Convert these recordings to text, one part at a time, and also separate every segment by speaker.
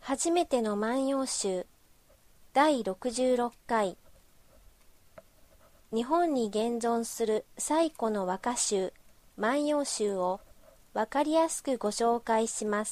Speaker 1: 初めての万葉集第66回。日本に現存する最古の和歌集万葉集をわかりやすくご紹介します。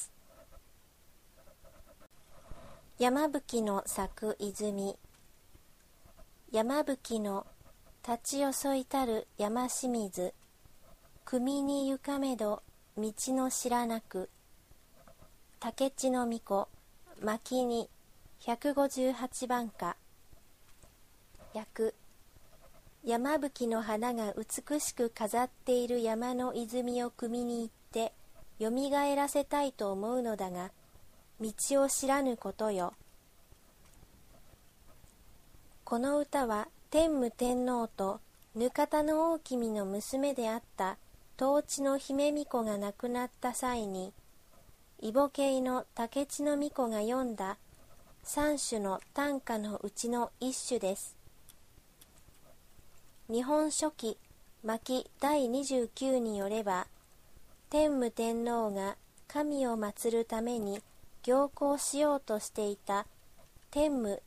Speaker 1: 山吹の咲く泉。山吹の立ちよそいたる山清水。汲にゆかめど道の知らなく。竹地の巫女牧に158番歌。訳。山吹の花が美しく飾っている山の泉を汲みに行ってよみがえらせたいと思うのだが、道を知らぬことよ。この歌は天武天皇と額田の大君の娘であった当地の姫巫女が亡くなった際に、異母系の竹地の巫女が詠んだ三種の短歌のうちの一種です。日本書紀巻第29によれば、天武天皇が神を祀るために行幸しようとしていた天武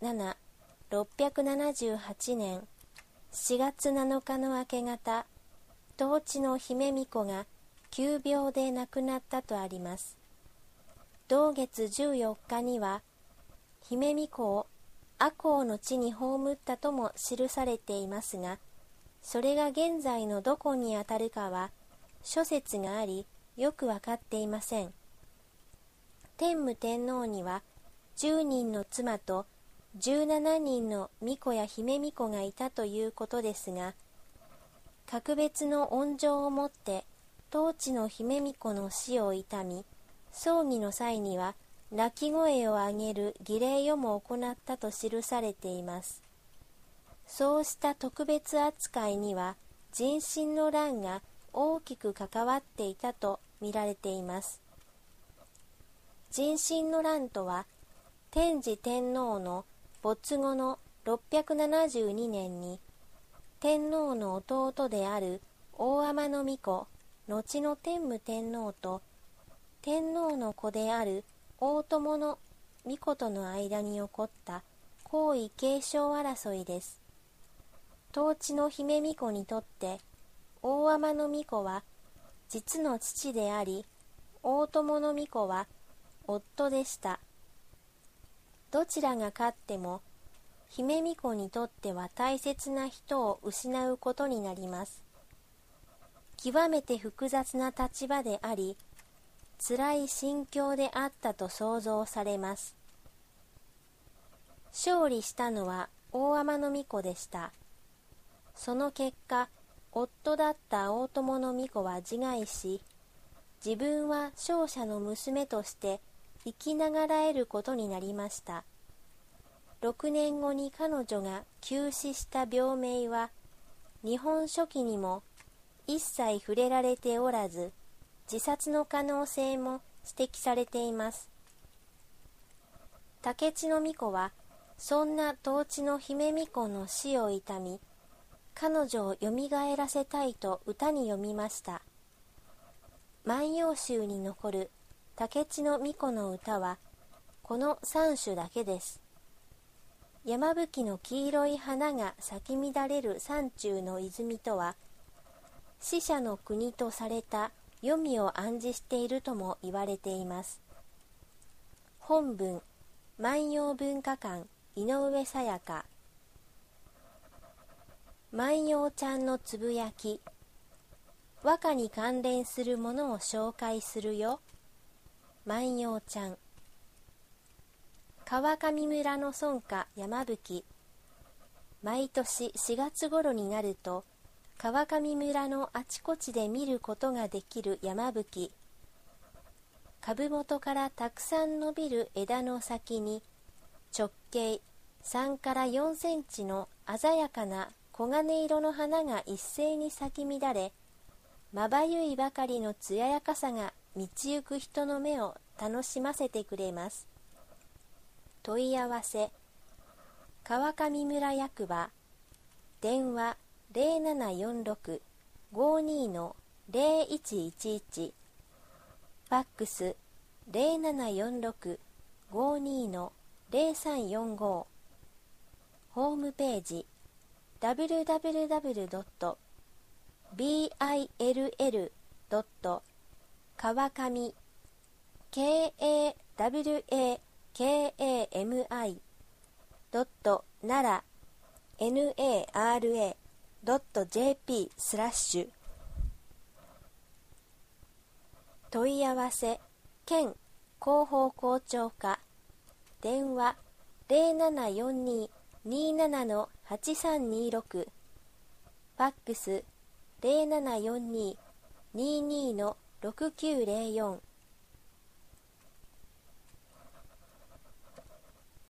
Speaker 1: 7、678年4月7日の明け方、当地の姫巫女が急病で亡くなったとあります。同月14日には、姫巫女を赤穂の地に葬ったとも記されていますが、それが現在のどこにあたるかは諸説があり、よくわかっていません。天武天皇には10人の妻と17人の巫女や姫巫女がいたということですが、格別の恩情をもって当地の姫巫女の死を悼み、葬儀の際には泣き声を上げる儀礼をも行ったと記されています。そうした特別扱いには壬申の乱が大きく関わっていたと見られています。壬申の乱とは、天智天皇の没後の672年に天皇の弟である大海人皇子、後の天武天皇と天皇の子である大友の皇子との間に起こった皇位継承争いです。当地の姫巫女にとって大海人皇子は実の父であり、大友の皇子は夫でした。どちらが勝っても姫巫女にとっては大切な人を失うことになります。極めて複雑な立場であり、辛い心境であったと想像されます。勝利したのは大海人皇子でした。その結果、夫だった大友の皇子は自害し、自分は勝者の娘として生きながらえることになりました。6年後に彼女が急死した病名は、日本書紀にも一切触れられておらず、自殺の可能性も指摘されています。竹地の巫女は、そんな当地の姫巫女の死を悼み、彼女をよみがえらせたいと歌に詠みました。万葉集に残る竹地の巫女の歌は、この3首だけです。山吹の黄色い花が咲き乱れる山中の泉とは、死者の国とされた黄泉を暗示しているとも言われています。本文、万葉文化館井上さやか。万葉ちゃんのつぶやき。和歌に関連するものを紹介するよ。万葉ちゃん。川上村の村家山吹。毎年4月頃になると、川上村のあちこちで見ることができる山吹。株元からたくさん伸びる枝の先に、直径3から4センチの鮮やかな黄金色の花が一斉に咲き乱れ、まばゆいばかりの艶やかさが道行く人の目を楽しませてくれます。問い合わせ、川上村役場、電話0746-52-0111、ファックス 02-5345 ホームページ www.bill. 川上 kawakami nara.jp/ 問い合わせ県広報校長課電話0742-27-8326ファックス0742-22-6904